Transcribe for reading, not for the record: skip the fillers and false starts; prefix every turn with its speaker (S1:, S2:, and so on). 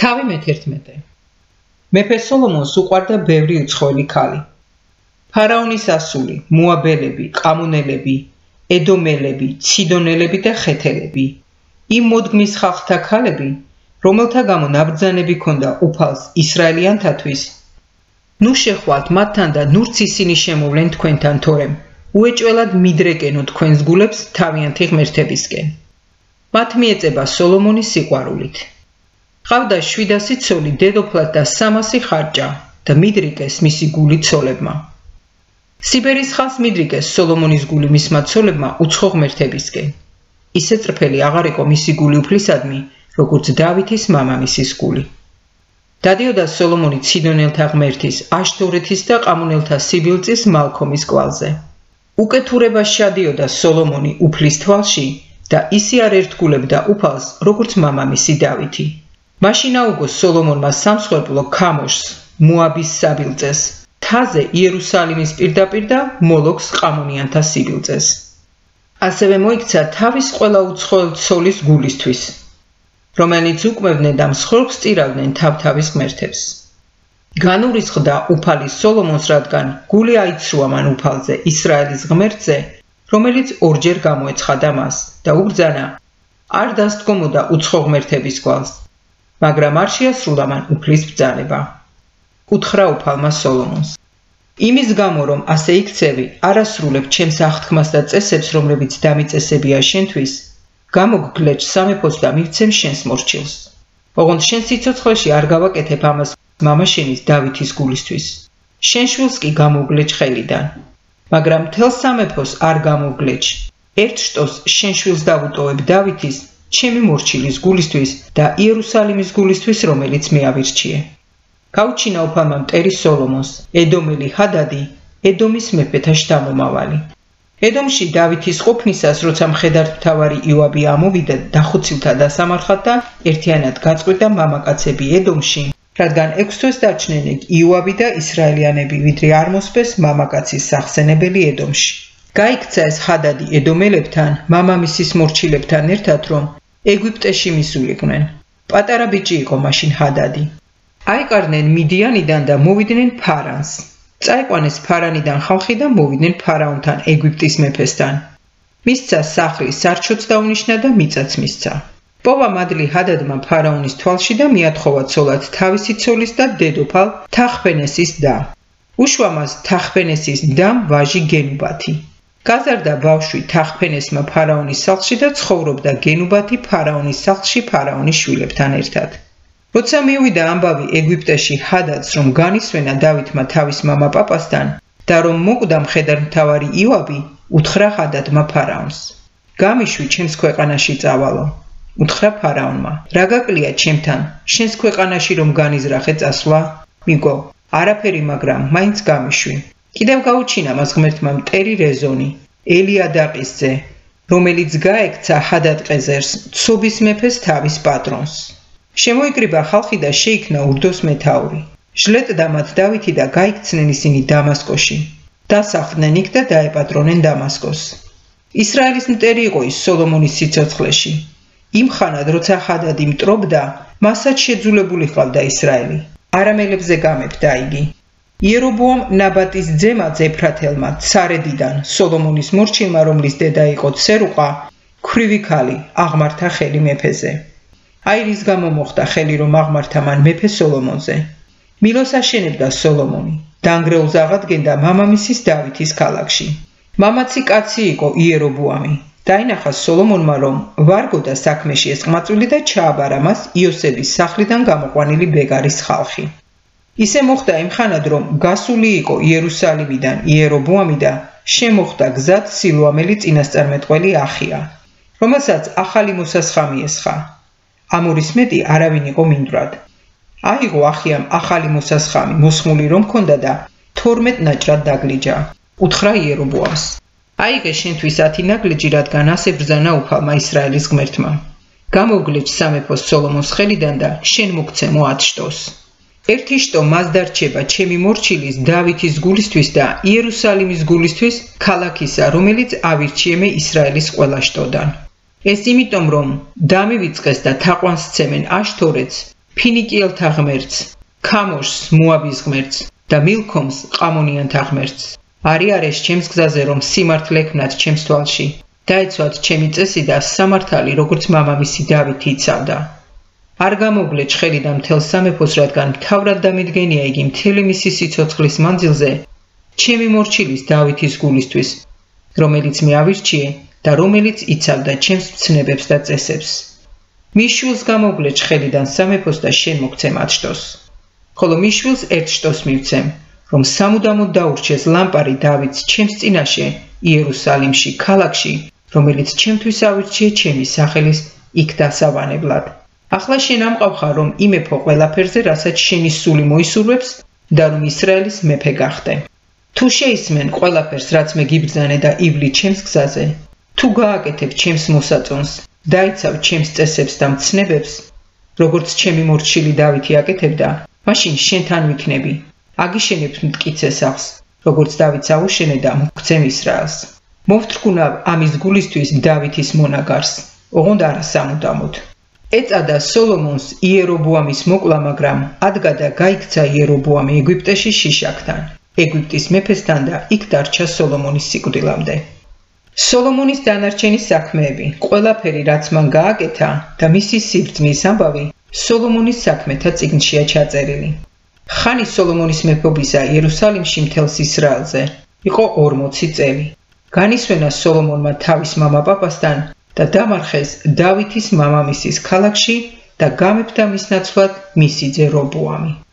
S1: თავი მე-11. მეფე სოლომონს უყვარდა ბევრი უცხოელი ქალი. ფარაონის ასული, მოაბელები, ყამუნელები, ედომელები, ციდონელები და ხეთელები. იმ მოდგმის ხალხთა ქალები, რომელთა გამო ნაბრძანები ჰქონდა უფალს ისრაელიანთათვის. ნუ შეხვალთ მათთან და ნურც ისინი შემოვლენ თქვენთან, თორემ უეჭველად მიდრეკენო თქვენს გულებს თავიანთი ღმერთებისკენ. მათ მიეწება სოლომონის სიყვარულით. ყავდა 700 ცოლი დედოფლად და 300 ხარჭა და მიდრიკეს მისი გული ცოლებმა. სიბერის ხალხს მიდრიკეს სოლომონის გული მისმა ცოლებმა უცხო ღმერთებისკენ. ისე წრფელი აღარ იყო მისი გული უფლისადმი, როგორც დავითის მამამისის გული. დადიოდა სოლომონი ციდონელთა ღმერთის, აშთორეთის და ყამუნელთა სიბილწის მალქომის კვალზე. უკეთურებას შადიოდა სოლომონი უფლის თვალში და ისე არ ერთგულებდა უფალს, როგორც მამამისი დავითი. მაშინ აუგო სოლომონმა სამსხვერპლო ქამოშს, მოაბის საბილწეს, თაზე იერუსალიმის პირდაპირ და მოლოქს ყამონიანთა სიბილწეს. ასევე მოიქცა თავის ყველა უცხოელ ცოლის გულისთვის, რომელიც უკმევდნენ და მსხვერპლს წირავდნენ თავთავის ღმერთებს. განურისხდა უფალი სოლომონს, რადგან გული აიცრუა მან უფალზე, ისრაელის ღმერთზე, რომელიც ორჯერ გამოეცხადა მას და უბრძანა, არ დასდგომოდა უცხო ღმერთების გვალს, მაგრამ არ შეასრულა მან უფლის ბრძანება. უთხრა უფალმა სოლომონს, იმის გამო, რომ ასე იქცევი, არასრულებ ჩემს აღთქმას და წესებს, რომლებიც დამიწესებია შენთვის, გამოგგლეჭ სამეფოს და მივცემ შენს მორჩილს. ოღონდ შენ სიცოცხლეში არ გავაკეთებ ამას მამა შენის დავითის გულისთვის. შენ შვილს კი გამოგლეჭ ხელიდან, მაგრამ მთელ სამეფოს არ გამოგლეჭ. ერთ შტოს შენ შვილს დავუტოვებ დავითის, ჩემი მორჩილის გულისთვის და იერუსალიმის გულისთვის, რომელიც მე ავირჩიე. გაუჩინა უფალმა მტერი სოლომონს, ედომელი ჰადადი, ედომის მეფეთა შთამომავალი. ედომში დავითის ყოფნისას, როცა მხედართმთავარი იოაბი ამოვიდა დახუცილთა დასამარხად და ერთიანად გაწყვიტა მამაკაცები ედომში, რადგან 6 თვეს დარჩნენ იოაბი და ისრაელიანები, ვიდრე არ მოსპეს მამაკაცის სახსენებელი ედომში. გაიქცა ეს ჰადადი ედომელებთან, მამამისის მორჩილებთან ერთად, რომ ეგვიპტეში მისულიყვნენ. პატარა ბიჭი იყო მაშინ ჰადადი. აიყარნენ მიდიანიდან და მოვიდნენ ფარანს. წაიყვანეს ფარანიდან ხალხი და მოვიდნენ ფარაონთან, ეგვიპტის მეფესთან. მისცა სახლი, სარჩოც დაუნიშნა და მიწაც მისცა. პოვა მადლი ჰადადმა ფარაონის თვალში და მიათხოვა ცოლად თავისი ცოლის და დედოფალ თახფენესის და. უშვა მას თახფენესის დამ ვაჟი გენუბათი. გაზარდა ბავშვი თახფენესმა ფარაონის სახლში და ცხოვრობდა გენუბათი ფარაონის სახლში ფარაონის შვილებთან ერთად. როცა მივიდა ამბავი ეგვიპტეში ჰადადს, რომ განისვენა დავითმა თავის მამა პაპასთან და რომ მოკვდა მხედართმთავარი იოაბი, უთხრა ჰადადმა ფარაონს, გამიშვი ჩემს ქვეყანაში წავალო. უთხრა ფარაონმა, რა გაკლია ჩემთან, შენს ქვეყანაში რომ განიზრახე წასვლა? მიგო, არაფერი, მაგრამ მაინც გამიშვი. კიდევ გაუჩინა მას ღმერთმა მტერი რეზონი, ელიადაყის ძე, რომელიც გაექცა ჰადადყეზერს, ცობის მეფეს თავის პატრონს. შემოიკრიბა ხალხი და შეიქმნა ურდოს მეთაური. ჟლეტდა მათ დავითი და გაიქცნენ ისინი დამასკოში. დასახლდნენ იქ და დაეპატრონენ დამასკოს. ისრაელის მტერი იყო ის სოლომონის სიცოცხლეში. იმ ხანად, როცა ჰადადი მტრობდა, მასაც შეძულებული ჰყავდა ისრაელი. არამელებზე გამეფდა იგი. იერობოამ ნაბატის ძემა ზეფრათელმა ცარედიდან, სოლომონის მორჩილმა, რომლის დედა იყო ცერუყა, ქვრივი ქალი, აღმართა ხელი მეფეზე. აი რის გამო მოხდა ხელი, რომ აღმართა მან მეფე სოლომონზე. მილოს აშენებდა სოლომონი, დანგრეულს აღადგენდა მამამისის დავითის ქალაქში. მამაცი კაცი იყო იერობოამი. დაინახა სოლომონმა, რომ ვარგოდა საქმეში ეს ყმაწვილი და ჩააბარა მას იოსების სახლიდან გამოყვანილი ბეგარის ხალხი. ისე მოხდა იმ ხანად, რომ გასული იყო იერუსალიმიდან იერობოამი და შემოხდა გზად სილუამელი წინასწარმეტყველი ახია, რომელსაც ახალი მოსასხამი ესხა. ამორის მეტი არავინ იყო მინდვრად. აიღო ახიამ ახალი მოსასხამი, მოსხმული რომ ჰქონდა და 12 ნაჭრად დაგლიჯა. უთხრა იერობოამს, აიღე შენთვის 10 ნაგლიჯი, რადგან ასე ბრძანა უფალმა ისრაელის ღმერთმა. გამოგლეჭ სამეფოს სოლომონს ხელიდან და შენ მოგცემო 10 შტოს. ერთი შტო მას დარჩება ჩემი მორჩილის დავითის გულისთვის და იერუსალიმის გულისთვის, ქალაქისა, რომელიც ავირჩიე მე ისრაელის ყველა შტოდან. ეს იმიტომ, რომ დამივიწყეს და თაყვანს სცემენ აშთორეთს, ფინიკიელთა ღმერთს, ქამოშს, მოაბის ღმერთს და მილქომს, ყამონიანთა ღმერთს. არიარეს ჩემს გზაზე, რომ სიმართლე ექვნათ ჩემს თვალში. დაეცვათ ჩემი წესი და სამართალი, როგორც მამამისი დავითი იცავდა. არ გამოგლე ჭხელი და მთელ სამეფოს, რადგან მთავრად დამიდგენია იგი მთელი მისი სიცოცხლის მანძილზე ჩემი მორჩილის დავითის გულისთვის, რომელიც მე ავირჩიე და რომელიც იცავდა ჩემს მცნებებს და წესებს. მის შვილს გამოგლე ჭხელიდან სამეფოს და შენ მოგცე მათ შტოს. ხოლო მის შვილს ერთ შტოს მივცემ, რომ სამუდამოდ დაურჩეს ლამპარი დავითს ჩემს წინაშე იერუსალიმში, ქალაქში, რომელიც ჩემთვის ავირჩიე ჩემი სახელის იქ დასავანებლად. ახლა შენ ამყავხარ, რომ იმეფო ყველაფერზე, რასაც შენი სული მოისურვებს და რომ ისრაელის მეფე გახდე. თუ შეისმენ ყველაფერს, რაც მე გიბრძანე და ივლი ჩემს გზაზე, თუ გააკეთებ ჩემს მოსაწონს, დაიცავ ჩემს წესებს და მცნებებს, როგორც ჩემი მორჩილი დავითი აკეთებდა, მაშინ შენთან ვიქნები. აგიშენებთ მტკიცე სახლს, როგორც დავითს აუშენე და მოგცემ ისრაელს. მოვთრგუნავ ამის გულისთვის დავითის მონაგარს, ოღონდ არა სამუდამოდ. ეწადა სოლომონს იერობოამის მოკლა, მაგრამ ადგა და გაიქცა იერობოამი ეგვიპტეში შიშაკთან, ეგვიპტის მეფესთან და იქ დარჩა სოლომონის სიკვდილამდე. სოლომონის დანარჩენი საქმეები, ყველაფერი რაც მან გააკეთა და მისი სიბრძნის ამბავი სოლომონის საქმეთა წიგნშია ჩაწერილი. ხანი სოლომონის მეფობისა იერუსალიმში მთელს ისრაელზე იყო 40 წელი. განისვენა სოლომონმა თავის მამა პაპასთან და დამარხეს დავითის მამამისის ქალაქში და გამეფდა მის ნაცვლად მისი ძე რობოამი.